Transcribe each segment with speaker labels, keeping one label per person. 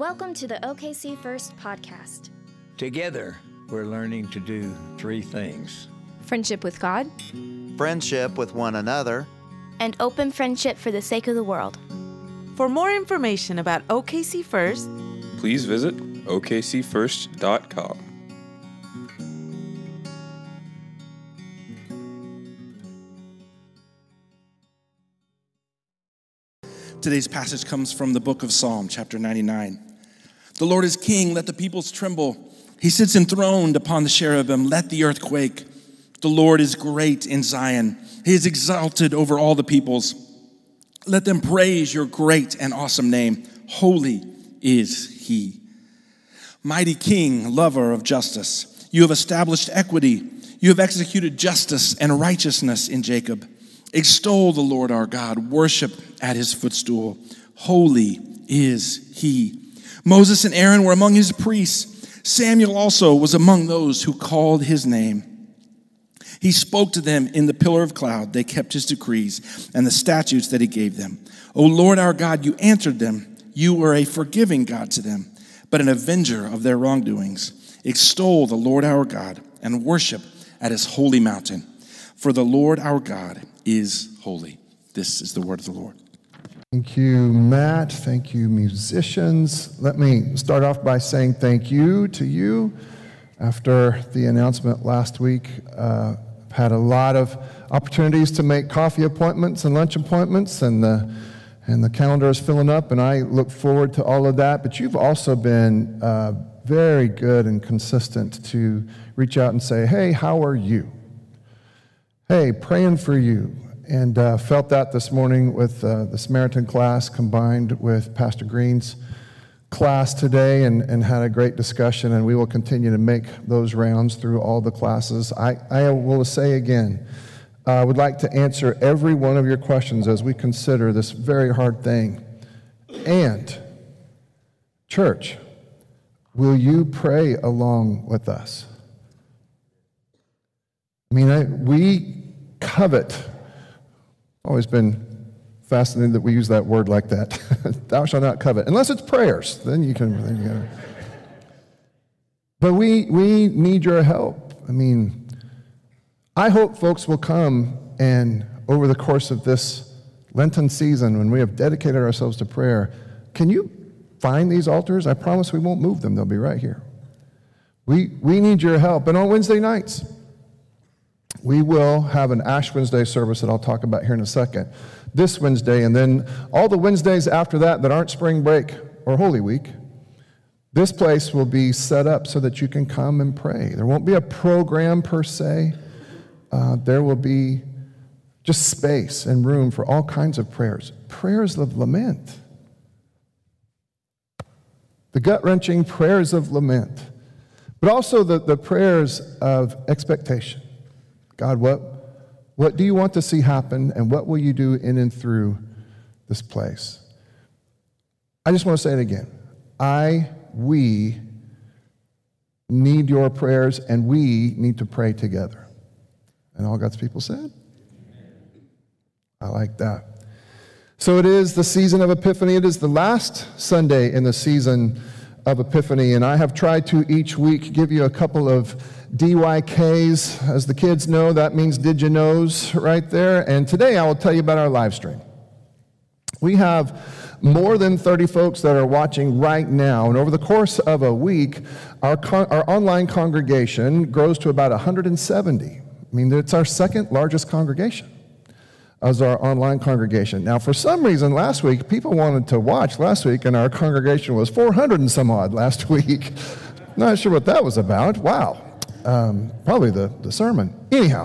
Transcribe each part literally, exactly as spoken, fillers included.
Speaker 1: Welcome to the O K C First podcast.
Speaker 2: Together, we're learning to do three things.
Speaker 3: Friendship with God,
Speaker 4: friendship with one another,
Speaker 5: and open friendship for the sake of the world.
Speaker 6: For more information about O K C First,
Speaker 7: please visit O K C first dot com.
Speaker 8: Today's passage comes from the book of Psalm, chapter ninety-nine. The Lord is king, let the peoples tremble. He sits enthroned upon the cherubim, let the earth quake. The Lord is great in Zion. He is exalted over all the peoples. Let them praise your great and awesome name. Holy is he. Mighty King, lover of justice, you have established equity. You have executed justice and righteousness in Jacob. Extol the Lord our God. Worship at his footstool. Holy is he. Moses and Aaron were among his priests. Samuel also was among those who called his name. He spoke to them in the pillar of cloud. They kept his decrees and the statutes that he gave them. O Lord our God, you answered them. You were a forgiving God to them, but an avenger of their wrongdoings. Extol the Lord our God and worship at his holy mountain. For the Lord our God is holy. This is the word of the Lord.
Speaker 9: Thank you, Matt. Thank you, musicians. Let me start off by saying thank you to you. After the announcement last week, uh, I've had a lot of opportunities to make coffee appointments and lunch appointments, and the, and the calendar is filling up, and I look forward to all of that. But you've also been uh, very good and consistent to reach out and say, hey, how are you? Hey, praying for you. And uh, felt that this morning with uh, the Samaritan class combined with Pastor Green's class today, and, and had a great discussion, and we will continue to make those rounds through all the classes. I, I will say again, I uh, would like to answer every one of your questions as we consider this very hard thing. And, church, will you pray along with us? I mean, I, we covet. Always been fascinated that we use that word like that. Thou shalt not covet. Unless it's prayers, then you can. Then you gotta. But we we need your help. I mean, I hope folks will come and over the course of this Lenten season, when we have dedicated ourselves to prayer, can you find these altars? I promise we won't move them. They'll be right here. We we need your help. And on Wednesday nights, we will have an Ash Wednesday service that I'll talk about here in a second, this Wednesday, and then all the Wednesdays after that that aren't spring break or Holy Week, this place will be set up so that you can come and pray. There won't be a program per se. Uh, there will be just space and room for all kinds of prayers. Prayers of lament. The gut-wrenching prayers of lament, but also the, the prayers of expectation. God, what, what do you want to see happen, and what will you do in and through this place? I just want to say it again. I, we need your prayers, and we need to pray together. And all God's people said? I like that. So it is the season of Epiphany. It is the last Sunday in the season of Epiphany, and I have tried to each week give you a couple of D Y Ks. As the kids know, that means did you knows right there. And today I will tell you about our live stream. We have more than thirty folks that are watching right now, and over the course of a week, our, con- our online congregation grows to about one hundred seventy. I mean, it's our second largest congregation as our online congregation. Now, for some reason, last week, people wanted to watch last week, and our congregation was four hundred and some odd last week. Not sure what that was about. Wow. Um, probably the, the sermon. Anyhow,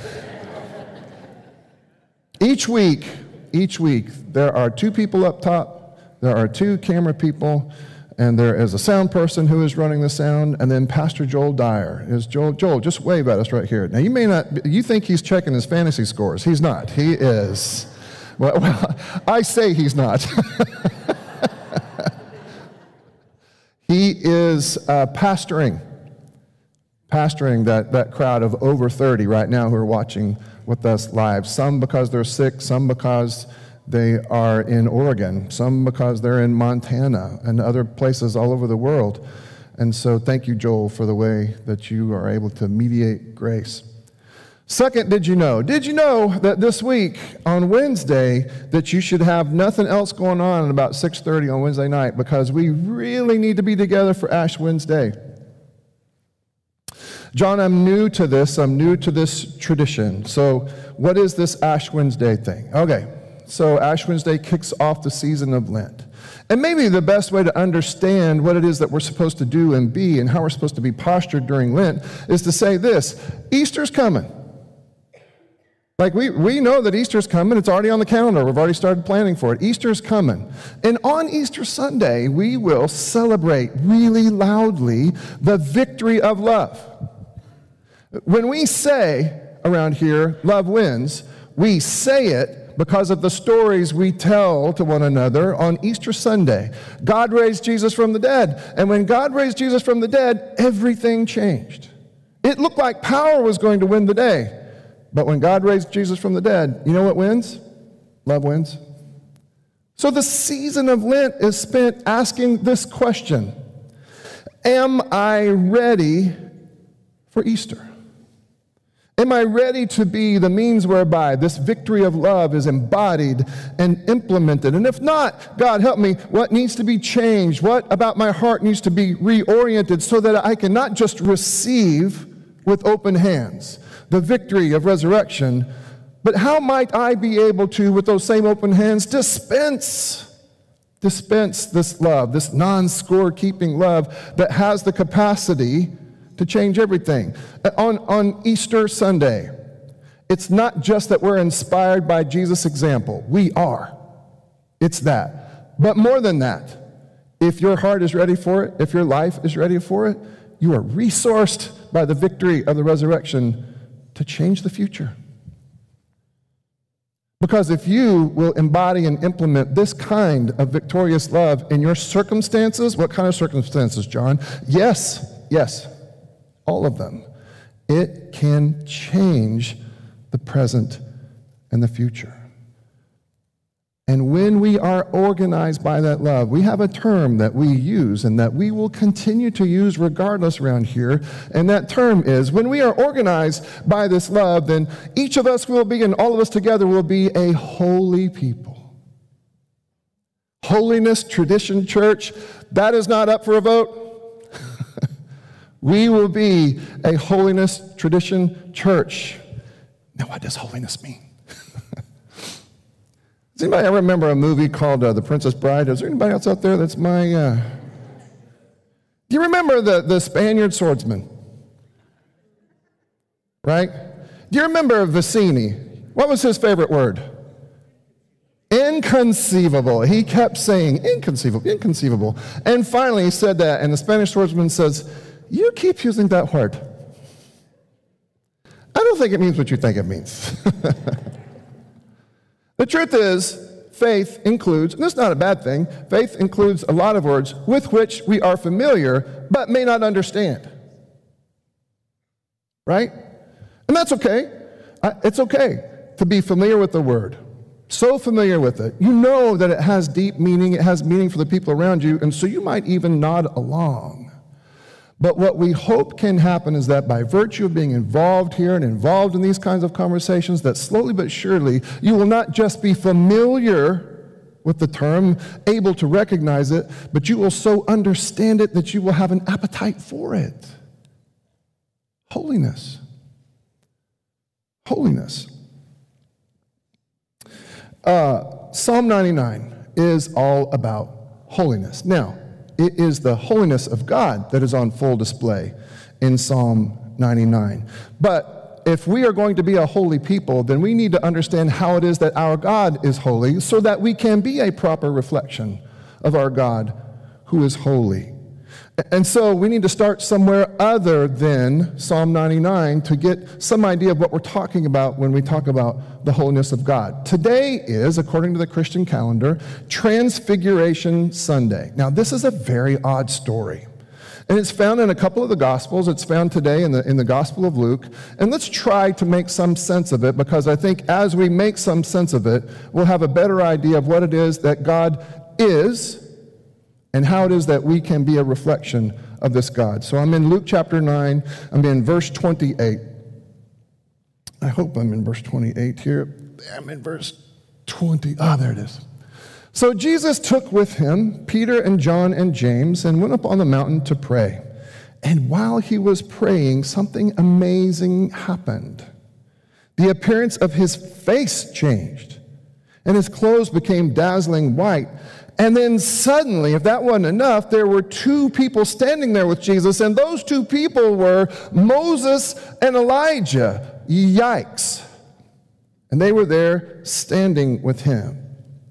Speaker 9: each week, each week, there are two people up top, there are two camera people, and there is a sound person who is running the sound, and then Pastor Joel Dyer. Is Joel, Joel, just wave at us right here. Now, you may not, you think he's checking his fantasy scores. He's not. He is. Well, well I say he's not. He is uh, pastoring. pastoring that, that crowd of over thirty right now who are watching with us live. Some because they're sick, some because They are in Oregon, some because they're in Montana and other places all over the world. And so thank you, Joel, for the way that you are able to mediate grace. Second, did you know? Did you know that this week on Wednesday that you should have nothing else going on at about six thirty on Wednesday night because we really need to be together for Ash Wednesday? John, I'm new to this. I'm new to this tradition. So what is this Ash Wednesday thing? Okay, so Ash Wednesday kicks off the season of Lent. And maybe the best way to understand what it is that we're supposed to do and be and how we're supposed to be postured during Lent is to say this: Easter's coming. Like, we, we know that Easter's coming. It's already on the calendar. We've already started planning for it. Easter's coming. And on Easter Sunday, we will celebrate really loudly the victory of love. When we say around here, love wins, we say it because of the stories we tell to one another on Easter Sunday. God raised Jesus from the dead. And when God raised Jesus from the dead, everything changed. It looked like power was going to win the day. But when God raised Jesus from the dead, you know what wins? Love wins. So the season of Lent is spent asking this question: am I ready for Easter? Am I ready to be the means whereby this victory of love is embodied and implemented? And if not, God help me, what needs to be changed? What about my heart needs to be reoriented so that I can not just receive with open hands the victory of resurrection, but how might I be able to, with those same open hands, dispense, dispense this love, this non-score-keeping love that has the capacity to change everything. On, on Easter Sunday, it's not just that we're inspired by Jesus' example. We are. It's that. But more than that, if your heart is ready for it, if your life is ready for it, you are resourced by the victory of the resurrection to change the future. Because if you will embody and implement this kind of victorious love in your circumstances, what kind of circumstances, John? Yes, yes, all of them. It can change the present and the future. And when we are organized by that love, we have a term that we use and that we will continue to use regardless around here. And that term is, when we are organized by this love, then each of us will be, and all of us together will be, a holy people. Holiness Tradition Church, that is not up for a vote. We will be a Holiness Tradition Church. Now, what does holiness mean? Does anybody ever remember a movie called uh, The Princess Bride? Is there anybody else out there that's my... Uh... Do you remember the, the Spaniard swordsman? Right? Do you remember Vicini? What was his favorite word? Inconceivable. He kept saying, inconceivable, inconceivable. And finally he said that, and the Spanish swordsman says, you keep using that word. I don't think it means what you think it means. The truth is, faith includes, and this is not a bad thing, faith includes a lot of words with which we are familiar but may not understand. Right? And that's okay. It's okay to be familiar with the word. So familiar with it. You know that it has deep meaning, it has meaning for the people around you, and so you might even nod along. But what we hope can happen is that by virtue of being involved here and involved in these kinds of conversations, that slowly but surely you will not just be familiar with the term, able to recognize it, but you will so understand it that you will have an appetite for it. Holiness. Holiness. Uh, Psalm ninety-nine is all about holiness. Now, it is the holiness of God that is on full display in Psalm ninety-nine. But if we are going to be a holy people, then we need to understand how it is that our God is holy so that we can be a proper reflection of our God who is holy. And so we need to start somewhere other than Psalm ninety-nine to get some idea of what we're talking about when we talk about the holiness of God. Today is, according to the Christian calendar, Transfiguration Sunday. Now, this is a very odd story. And it's found in a couple of the Gospels. It's found today in the, in the Gospel of Luke. And let's try to make some sense of it, because I think as we make some sense of it, we'll have a better idea of what it is that God is and how it is that we can be a reflection of this God. So I'm in Luke chapter nine. I'm in verse twenty-eight. I hope I'm in verse twenty-eight here. I'm in verse twenty. Ah, there it is. So Jesus took with him Peter and John and James and went up on the mountain to pray. And while he was praying, something amazing happened. The appearance of his face changed, and his clothes became dazzling white. And then suddenly, if that wasn't enough, there were two people standing there with Jesus, and those two people were Moses and Elijah. Yikes. And they were there standing with him,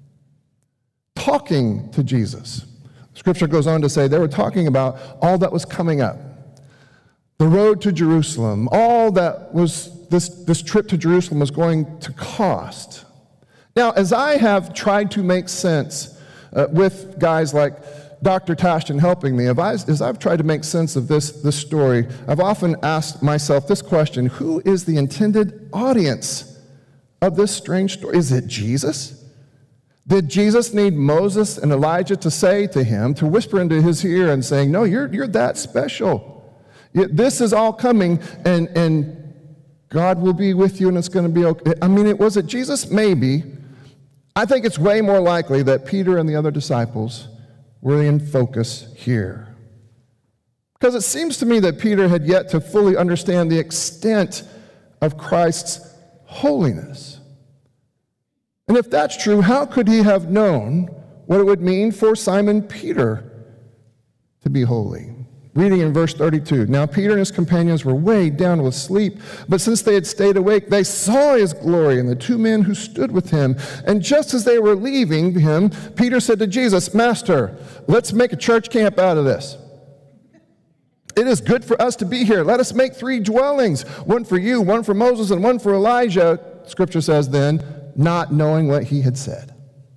Speaker 9: talking to Jesus. Scripture goes on to say they were talking about all that was coming up. The road to Jerusalem, all that was this, this trip to Jerusalem was going to cost. Now, as I have tried to make sense uh, with guys like Doctor Tashton helping me, if I, as I've tried to make sense of this, this story, I've often asked myself this question: who is the intended audience of this strange story? Is it Jesus? Did Jesus need Moses and Elijah to say to him, to whisper into his ear and saying, no, you're, you're that special. This is all coming, and, and God will be with you, and it's going to be okay. I mean, it was it Jesus? Maybe. I think it's way more likely that Peter and the other disciples were in focus here. Because it seems to me that Peter had yet to fully understand the extent of Christ's holiness. And if that's true, how could he have known what it would mean for Simon Peter to be holy? Reading in verse thirty-two, now Peter and his companions were weighed down with sleep, but since they had stayed awake, they saw his glory and the two men who stood with him. And just as they were leaving him, Peter said to Jesus, Master, let's make a church camp out of this. It is good for us to be here. Let us make three dwellings, one for you, one for Moses, and one for Elijah. Scripture says then, not knowing what he had said.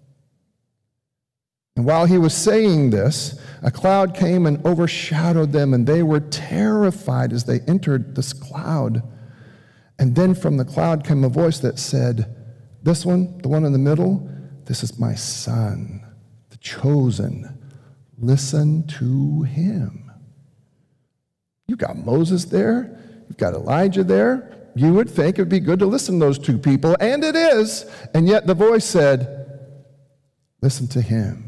Speaker 9: And while he was saying this, a cloud came and overshadowed them, and they were terrified as they entered this cloud. And then from the cloud came a voice that said, this one, the one in the middle, this is my son, the chosen. Listen to him. You've got Moses there. You've got Elijah there. You would think it would be good to listen to those two people, and it is. And yet the voice said, listen to him.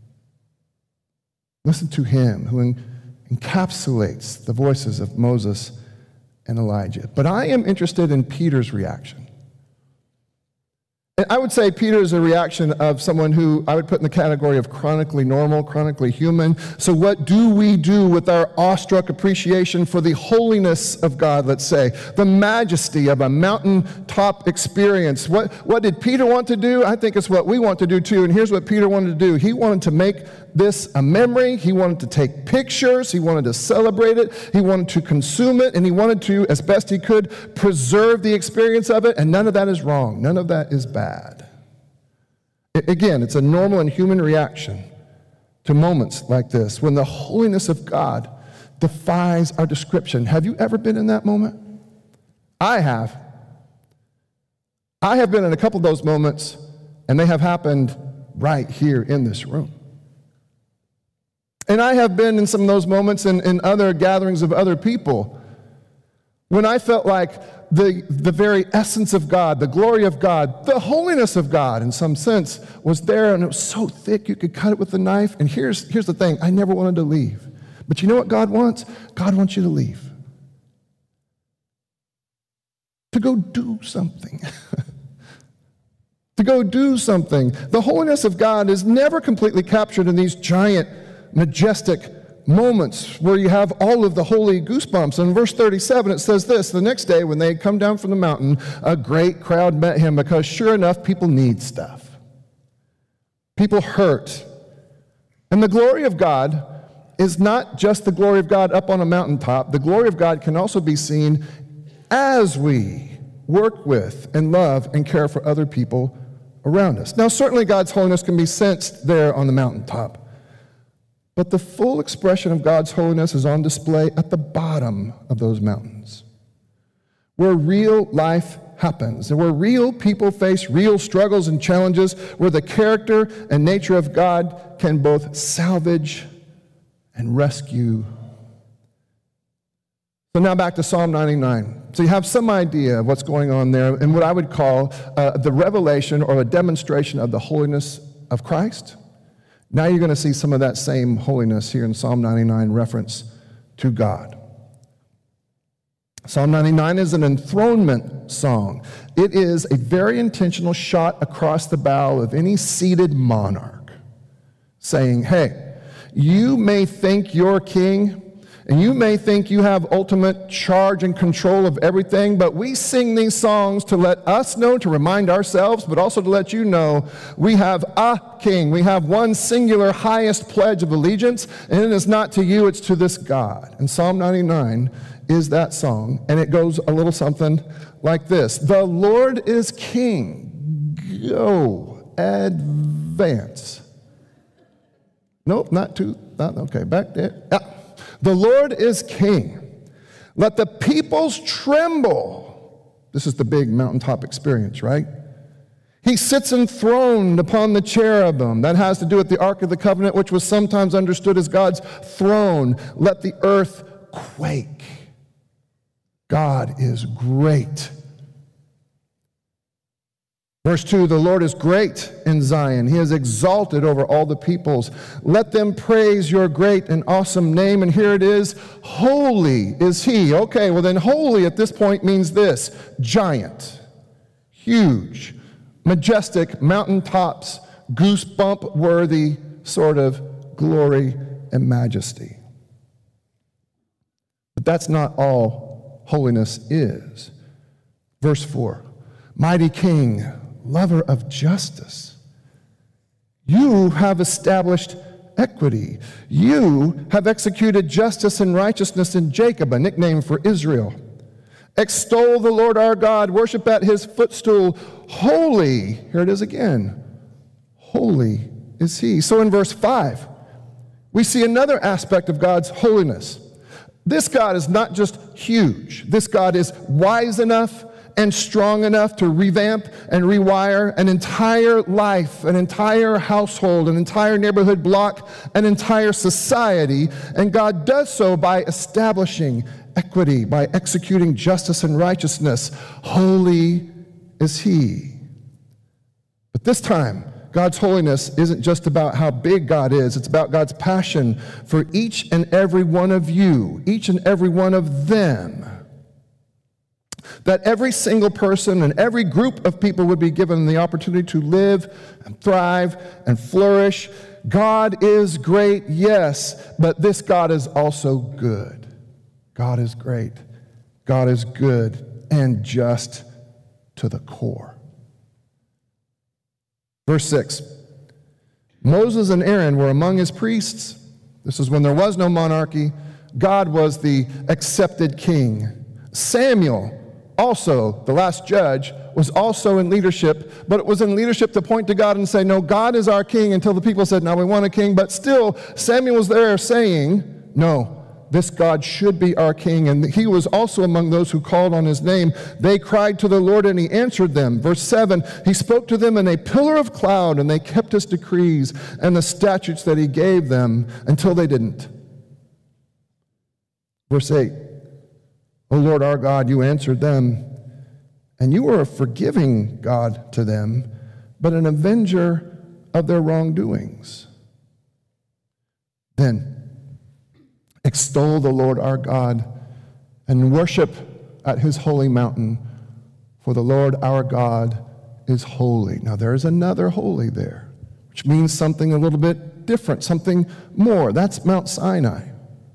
Speaker 9: Listen to him who en- encapsulates the voices of Moses and Elijah. But I am interested in Peter's reaction. And I would say Peter is a reaction of someone who I would put in the category of chronically normal, chronically human. So what do we do with our awestruck appreciation for the holiness of God, let's say, the majesty of a mountaintop experience? What, what did Peter want to do? I think it's what we want to do too. And here's what Peter wanted to do. He wanted to make this a memory. He wanted to take pictures. He wanted to celebrate it. He wanted to consume it. And he wanted to, as best he could, preserve the experience of it. And none of that is wrong. None of that is bad. It, again, it's a normal and human reaction to moments like this when the holiness of God defies our description. Have you ever been in that moment? I have. I have been in a couple of those moments, and they have happened right here in this room. And I have been in some of those moments in, in other gatherings of other people when I felt like the, the very essence of God, the glory of God, the holiness of God in some sense was there, and it was so thick you could cut it with a knife. And here's, here's the thing, I never wanted to leave. But you know what God wants? God wants you to leave. To go do something. To go do something. The holiness of God is never completely captured in these giant majestic moments where you have all of the holy goosebumps. In verse thirty-seven, it says this: the next day when they had come down from the mountain, a great crowd met him, because sure enough, people need stuff. People hurt. And the glory of God is not just the glory of God up on a mountaintop. The glory of God can also be seen as we work with and love and care for other people around us. Now, certainly God's holiness can be sensed there on the mountaintop. But the full expression of God's holiness is on display at the bottom of those mountains, where real life happens, and where real people face real struggles and challenges, where the character and nature of God can both salvage and rescue. So now back to Psalm ninety-nine. So you have some idea of what's going on there and what I would call uh, the revelation or a demonstration of the holiness of Christ. Now you're going to see some of that same holiness here in Psalm ninety-nine, reference to God. Psalm ninety-nine is an enthronement song. It is a very intentional shot across the bow of any seated monarch, saying, hey, you may think you're king, and you may think you have ultimate charge and control of everything, but we sing these songs to let us know, to remind ourselves, but also to let you know we have a king. We have one singular highest pledge of allegiance, and it is not to you, it's to this God. And Psalm ninety-nine is that song, and it goes a little something like this. The Lord is king. Go, advance. Nope, not too, not, okay, back there. Yeah. The Lord is king. Let the peoples tremble. This is the big mountaintop experience, right? He sits enthroned upon the cherubim. That has to do with the Ark of the Covenant, which was sometimes understood as God's throne. Let the earth quake. God is great. Verse two, the Lord is great in Zion. He is exalted over all the peoples. Let them praise your great and awesome name. And here it is, holy is he. Okay, well then holy at this point means this, giant, huge, majestic, mountaintops, goosebump-worthy sort of glory and majesty. But that's not all holiness is. Verse four, mighty king, lover of justice. You have established equity. You have executed justice and righteousness in Jacob, a nickname for Israel. Extol the Lord our God, worship at his footstool. Holy, here it is again, holy is he. So in verse five, we see another aspect of God's holiness. This God is not just huge. This God is wise enough and strong enough to revamp and rewire an entire life, an entire household, an entire neighborhood block, an entire society. And God does so by establishing equity, by executing justice and righteousness. Holy is he. But this time, God's holiness isn't just about how big God is. It's about God's passion for each and every one of you, each and every one of them. That every single person and every group of people would be given the opportunity to live and thrive and flourish. God is great, yes, but this God is also good. God is great. God is good and just to the core. Verse six, Moses and Aaron were among his priests. This is when there was no monarchy. God was the accepted king. Samuel, also, the last judge, was also in leadership, but it was in leadership to point to God and say, no, God is our king, until the people said, no, we want a king. But still, Samuel was there saying, no, this God should be our king. And he was also among those who called on his name. They cried to the Lord, and he answered them. Verse seven, he spoke to them in a pillar of cloud, and they kept his decrees and the statutes that he gave them until they didn't. Verse eight, O Lord our God, you answered them, and you were a forgiving God to them, but an avenger of their wrongdoings. Then extol the Lord our God and worship at his holy mountain, for the Lord our God is holy. Now there is another holy there, which means something a little bit different, something more. That's Mount Sinai.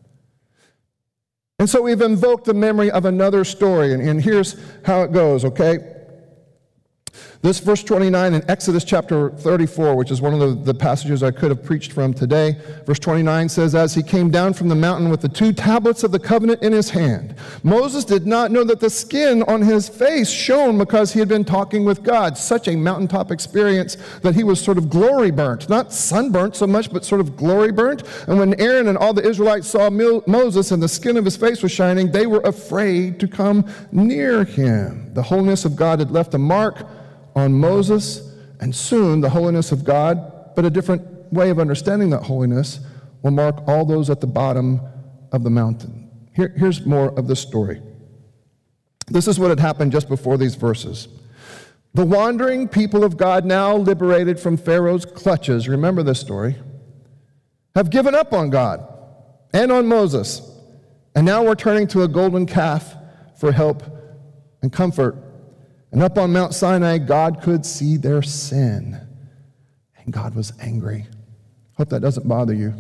Speaker 9: And so we've invoked the memory of another story, and, and here's how it goes, okay? This verse twenty-nine in Exodus chapter thirty-four, which is one of the, the passages I could have preached from today. Verse twenty-nine says, as he came down from the mountain with the two tablets of the covenant in his hand, Moses did not know that the skin on his face shone because he had been talking with God. Such a mountaintop experience that he was sort of glory burnt. Not sunburnt so much, but sort of glory burnt. And when Aaron and all the Israelites saw Moses and the skin of his face was shining, they were afraid to come near him. The holiness of God had left a mark on Moses, and soon the holiness of God, but a different way of understanding that holiness, will mark all those at the bottom of the mountain. Here, here's more of the story. This is what had happened just before these verses. The wandering people of God, now liberated from Pharaoh's clutches, remember this story, have given up on God and on Moses, and now we're turning to a golden calf for help and comfort. And up on Mount Sinai, God could see their sin, and God was angry. Hope that doesn't bother you.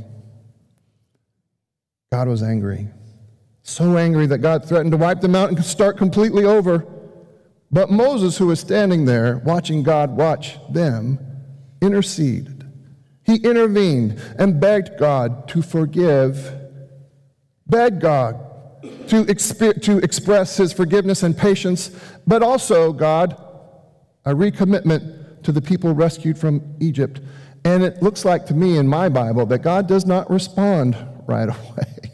Speaker 9: God was angry. So angry that God threatened to wipe them out and start completely over. But Moses, who was standing there watching God watch them, interceded. He intervened and begged God to forgive, begged God to, exp- to express his forgiveness and patience, but also, God, a recommitment to the people rescued from Egypt. And it looks like to me in my Bible that God does not respond right away.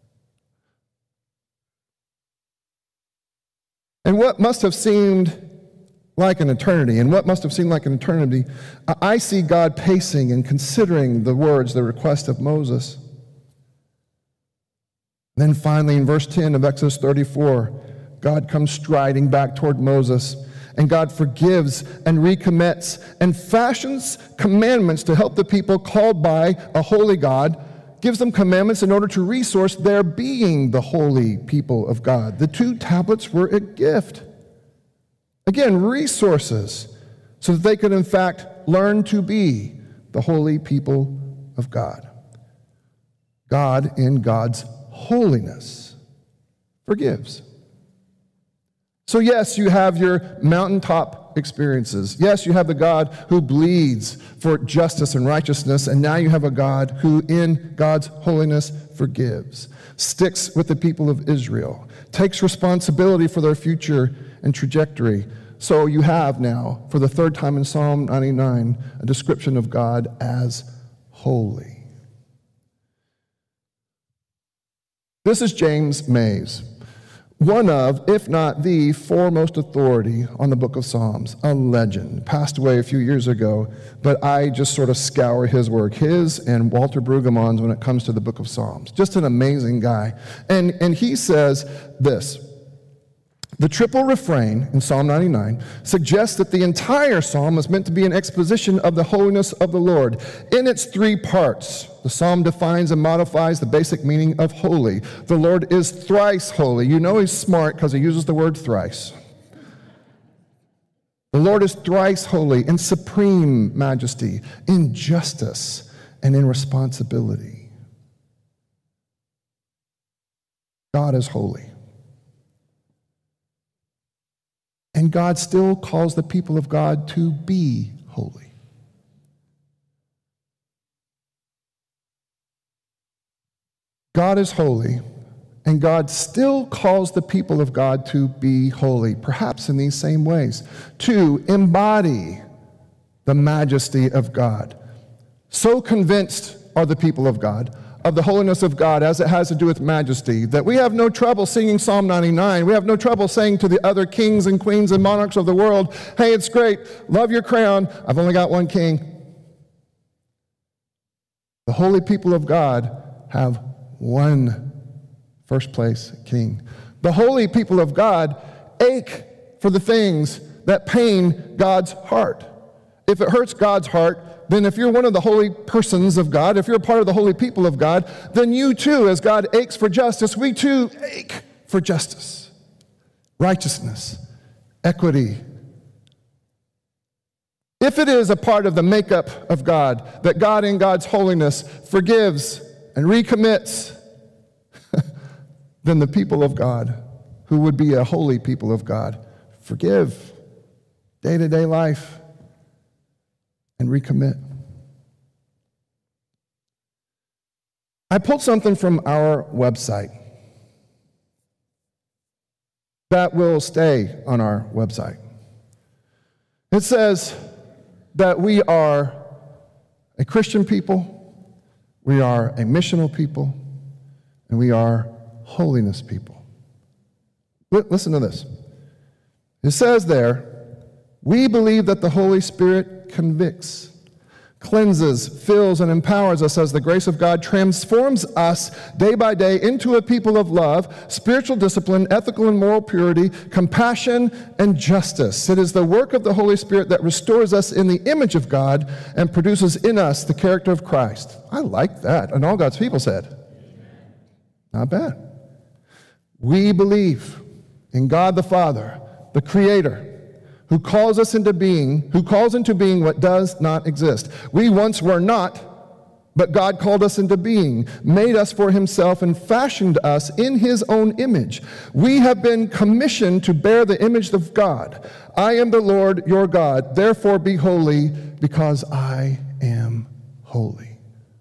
Speaker 9: And what must have seemed like an eternity, and what must have seemed like an eternity, I see God pacing and considering the words, the request of Moses. Then finally, in verse ten of Exodus thirty-four, God comes striding back toward Moses, and God forgives and recommits and fashions commandments to help the people called by a holy God, gives them commandments in order to resource their being the holy people of God. The two tablets were a gift. Again, resources, so that they could in fact learn to be the holy people of God. God, in God's holiness, forgives. So yes, you have your mountaintop experiences. Yes, you have the God who bleeds for justice and righteousness, and now you have a God who, in God's holiness, forgives, sticks with the people of Israel, takes responsibility for their future and trajectory. So you have now, for the third time in Psalm ninety-nine, a description of God as holy. This is James Mays, one of, if not the foremost authority on the book of Psalms, a legend. Passed away a few years ago, but I just sort of scour his work, his and Walter Brueggemann's when it comes to the book of Psalms. Just an amazing guy. And, and he says this: the triple refrain in Psalm ninety-nine suggests that the entire psalm is meant to be an exposition of the holiness of the Lord. In its three parts, the psalm defines and modifies the basic meaning of holy. The Lord is thrice holy. You know he's smart because he uses the word thrice. The Lord is thrice holy in supreme majesty, in justice, and in responsibility. God is holy. And God still calls the people of God to be holy. God is holy, and God still calls the people of God to be holy, perhaps in these same ways, to embody the majesty of God. So convinced are the people of God of the holiness of God as it has to do with majesty, that we have no trouble singing Psalm ninety-nine. We have no trouble saying to the other kings and queens and monarchs of the world, hey, it's great, love your crown, I've only got one king. The holy people of God have one first place king. The holy people of God ache for the things that pain God's heart. If it hurts God's heart, then if you're one of the holy persons of God, if you're a part of the holy people of God, then you too, as God aches for justice, we too ache for justice, righteousness, equity. If it is a part of the makeup of God that God in God's holiness forgives and recommits, then the people of God, who would be a holy people of God, forgive, day-to-day life and recommit. I pulled something from our website that will stay on our website. It says that we are a Christian people, we are a missional people, and we are holiness people. Listen to this. It says there, we believe that the Holy Spirit convicts, cleanses, fills, and empowers us as the grace of God transforms us day by day into a people of love, spiritual discipline, ethical and moral purity, compassion, and justice. It is the work of the Holy Spirit that restores us in the image of God and produces in us the character of Christ. I like that. And all God's people said, not bad. We believe in God the Father, the Creator, who calls us into being, who calls into being what does not exist. We once were not, but God called us into being, made us for himself, and fashioned us in his own image. We have been commissioned to bear the image of God. I am the Lord your God, therefore be holy, because I am holy.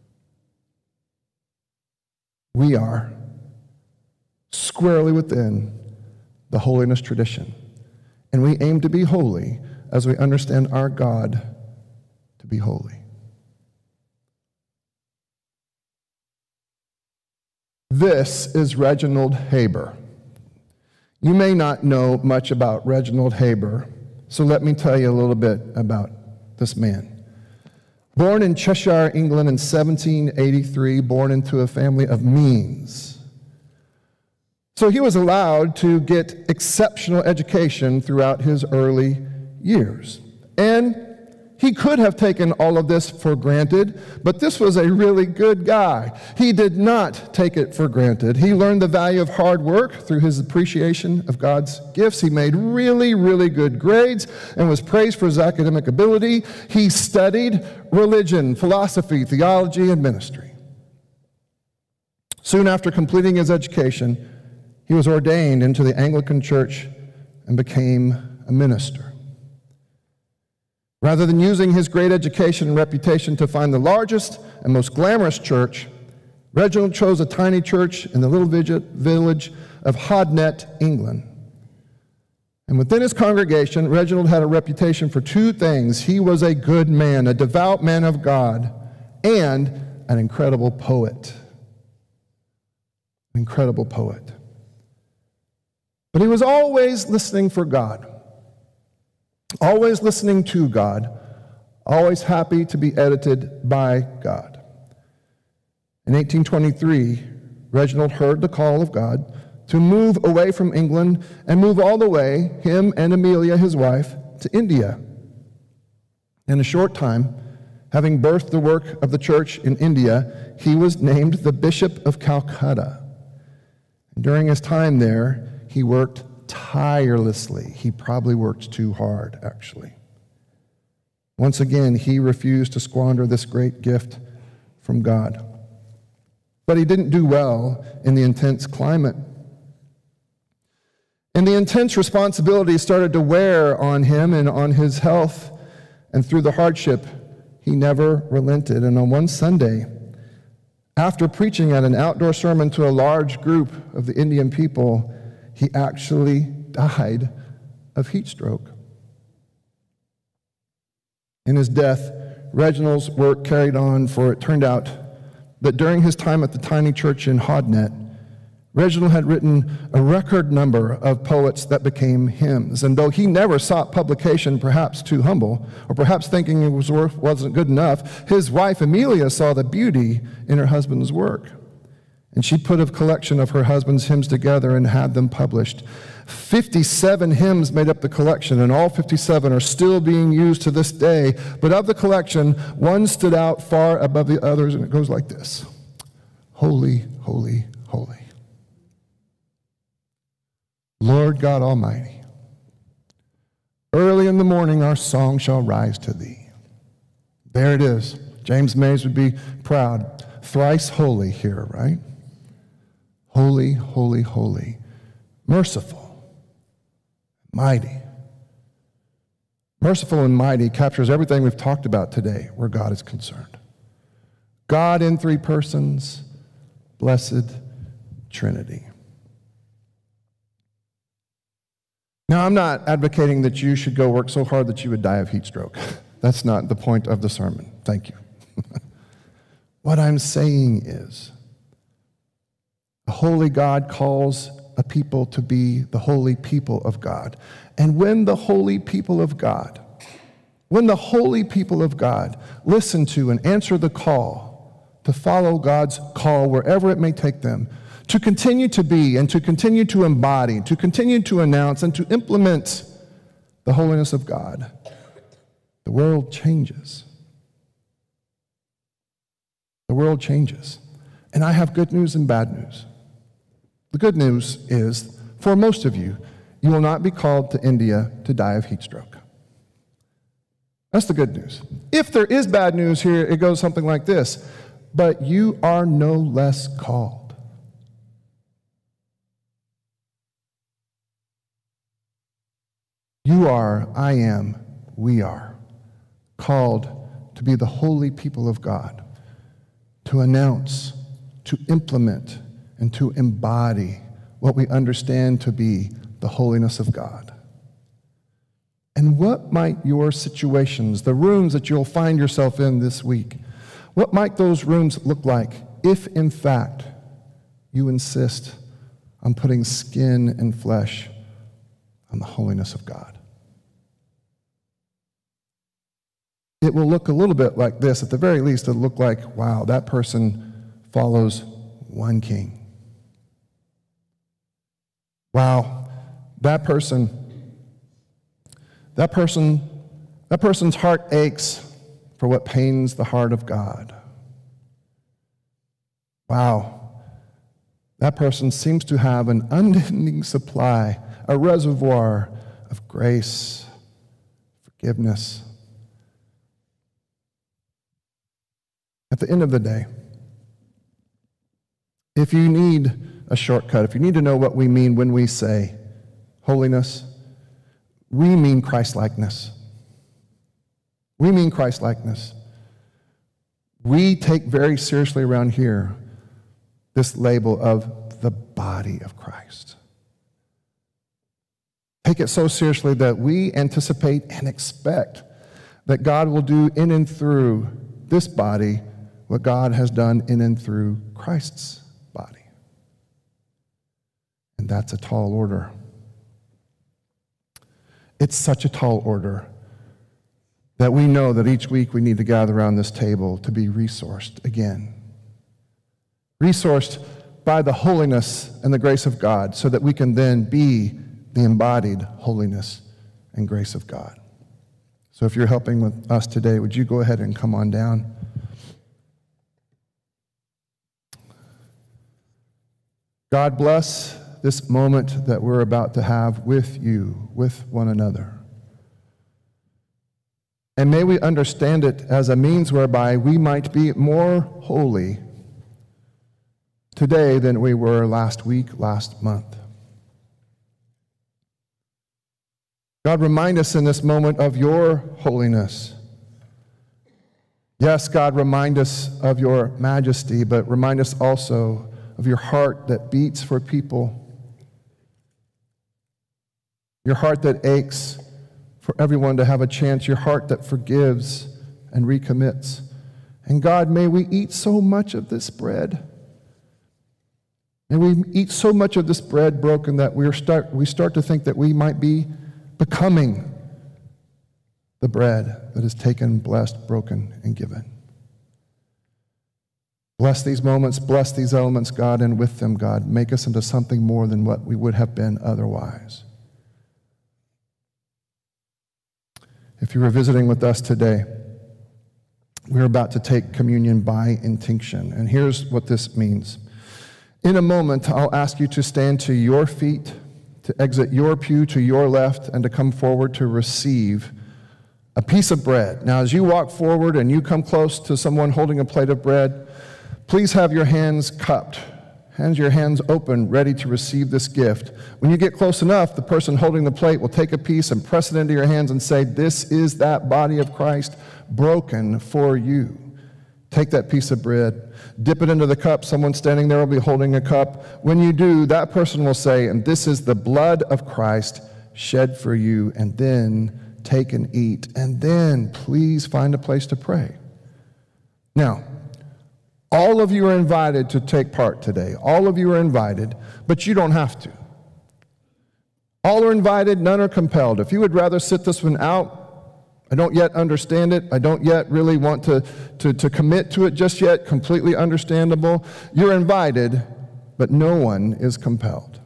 Speaker 9: We are squarely within the holiness tradition. And we aim to be holy as we understand our God to be holy. This is Reginald Haber. You may not know much about Reginald Haber, so let me tell you a little bit about this man. Born in Cheshire, England in seventeen eighty-three, born into a family of means. So he was allowed to get exceptional education throughout his early years. And he could have taken all of this for granted, but this was a really good guy. He did not take it for granted. He learned the value of hard work through his appreciation of God's gifts. He made really, really good grades and was praised for his academic ability. He studied religion, philosophy, theology, and ministry. Soon after completing his education, he was ordained into the Anglican Church and became a minister. Rather than using his great education and reputation to find the largest and most glamorous church, Reginald chose a tiny church in the little village of Hodnet, England. And within his congregation, Reginald had a reputation for two things. He was a good man, a devout man of God, and an incredible poet. An incredible poet. But he was always listening for God, always listening to God, always happy to be edited by God. In eighteen twenty-three, Reginald heard the call of God to move away from England and move all the way, him and Amelia, his wife, to India. In a short time, having birthed the work of the church in India, he was named the Bishop of Calcutta. During his time there, he worked tirelessly. He probably worked too hard, actually. Once again, he refused to squander this great gift from God. But he didn't do well in the intense climate. And the intense responsibility started to wear on him and on his health. And through the hardship, he never relented. And on one Sunday, after preaching at an outdoor sermon to a large group of the Indian people, he actually died of heat stroke. In his death, Reginald's work carried on, for it turned out that during his time at the tiny church in Hodnet, Reginald had written a record number of poets that became hymns. And though he never sought publication, perhaps too humble, or perhaps thinking it was worth, wasn't good enough, his wife Amelia saw the beauty in her husband's work. And she put a collection of her husband's hymns together and had them published. fifty-seven hymns made up the collection, and all fifty-seven are still being used to this day. But of the collection, one stood out far above the others, and it goes like this: Holy, holy, holy, Lord God Almighty, early in the morning our song shall rise to thee. There it is. James Mays would be proud. Thrice holy here, right? Holy, holy, holy, merciful, mighty, Merciful and mighty captures everything we've talked about today where God is concerned. God in three persons, blessed Trinity. Now, I'm not advocating that you should go work so hard that you would die of heat stroke. That's not the point of the sermon. Thank you. What I'm saying is, a holy God calls a people to be the holy people of God. And when the holy people of God, when the holy people of God listen to and answer the call to follow God's call wherever it may take them, to continue to be and to continue to embody, to continue to announce and to implement the holiness of God, the world changes. The world changes. And I have good news and bad news. The good news is, for most of you, you will not be called to India to die of heat stroke. That's the good news. If there is bad news here, it goes something like this: but you are no less called. You are, I am, we are called to be the holy people of God, to announce, to implement, and to embody what we understand to be the holiness of God. And what might your situations, the rooms that you'll find yourself in this week, what might those rooms look like if, in fact, you insist on putting skin and flesh on the holiness of God? It will look a little bit like this. At the very least, it'll look like, wow, that person follows one king. Wow, that person, that person, that person's heart aches for what pains the heart of God. Wow, that person seems to have an unending supply, a reservoir of grace, forgiveness. At the end of the day, if you need a shortcut, if you need to know what we mean when we say holiness, we mean Christ-likeness. We mean Christ-likeness. We take very seriously around here this label of the body of Christ. Take it so seriously that we anticipate and expect that God will do in and through this body what God has done in and through Christ's body. And that's a tall order. It's such a tall order that we know that each week we need to gather around this table to be resourced again. Resourced by the holiness and the grace of God so that we can then be the embodied holiness and grace of God. So if you're helping with us today, would you go ahead and come on down? God bless this moment that we're about to have with you, with one another. And may we understand it as a means whereby we might be more holy today than we were last week, last month. God, remind us in this moment of your holiness. Yes, God, remind us of your majesty, but remind us also of your heart that beats for people, your heart that aches for everyone to have a chance, your heart that forgives and recommits. And God, may we eat so much of this bread. May we eat so much of this bread broken that we start, we start to think that we might be becoming the bread that is taken, blessed, broken, and given. Bless these moments, bless these elements, God, and with them, God, make us into something more than what we would have been otherwise. If you were visiting with us today, we're about to take communion by intinction, and here's what this means. In a moment, I'll ask you to stand to your feet, to exit your pew to your left, and to come forward to receive a piece of bread. Now, as you walk forward and you come close to someone holding a plate of bread, please have your hands cupped Hands your hands open, ready to receive this gift. When you get close enough, the person holding the plate will take a piece and press it into your hands and say, "This is that body of Christ broken for you." Take that piece of bread, dip it into the cup. Someone standing there will be holding a cup. When you do, that person will say, "And this is the blood of Christ shed for you," and then take and eat. And then please find a place to pray. Now, all of you are invited to take part today. All of you are invited, but you don't have to. All are invited, none are compelled. If you would rather sit this one out, I don't yet understand it, I don't yet really want to, to, to commit to it just yet, completely understandable. You're invited, but no one is compelled.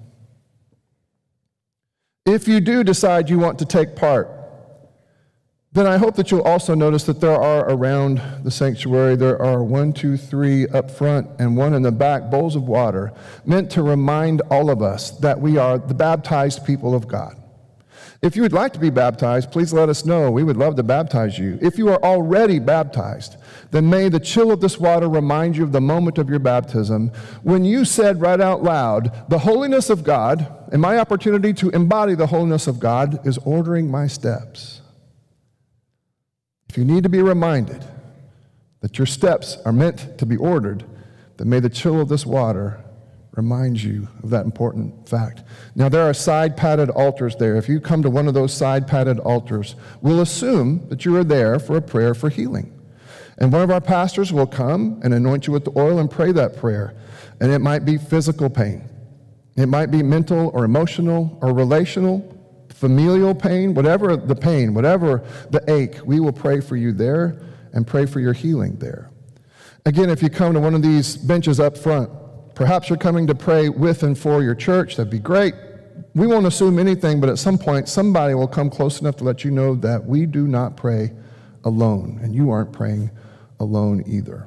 Speaker 9: If you do decide you want to take part, then I hope that you'll also notice that there are around the sanctuary, there are one, two, three up front and one in the back, bowls of water, meant to remind all of us that we are the baptized people of God. If you would like to be baptized, please let us know. We would love to baptize you. If you are already baptized, then may the chill of this water remind you of the moment of your baptism when you said right out loud, "The holiness of God and my opportunity to embody the holiness of God is ordering my steps." If you need to be reminded that your steps are meant to be ordered, then may the chill of this water remind you of that important fact. Now, there are side padded altars there. If you come to one of those side padded altars, we'll assume that you are there for a prayer for healing. And one of our pastors will come and anoint you with the oil and pray that prayer. And it might be physical pain. It might be mental or emotional or relational, familial pain, whatever the pain, whatever the ache, we will pray for you there and pray for your healing there. Again, if you come to one of these benches up front, perhaps you're coming to pray with and for your church, that'd be great. We won't assume anything, but at some point, somebody will come close enough to let you know that we do not pray alone, and you aren't praying alone either.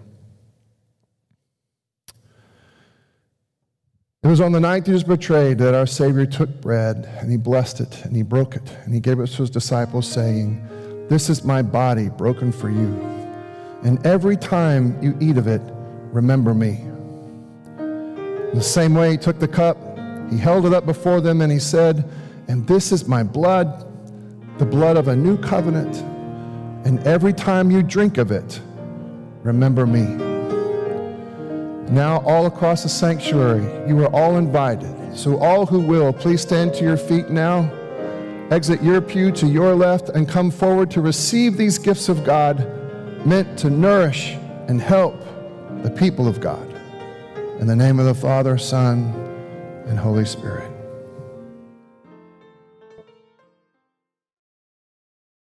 Speaker 9: It was on the night he was betrayed that our Savior took bread, and he blessed it, and he broke it, and he gave it to his disciples, saying, "This is my body broken for you, and every time you eat of it, remember me." In the same way, he took the cup, he held it up before them, and he said, "And this is my blood, the blood of a new covenant, and every time you drink of it, remember me." Now, all across the sanctuary, you are all invited. So all who will, please stand to your feet now, exit your pew to your left, and come forward to receive these gifts of God meant to nourish and help the people of God. In the name of the Father, Son, and Holy Spirit.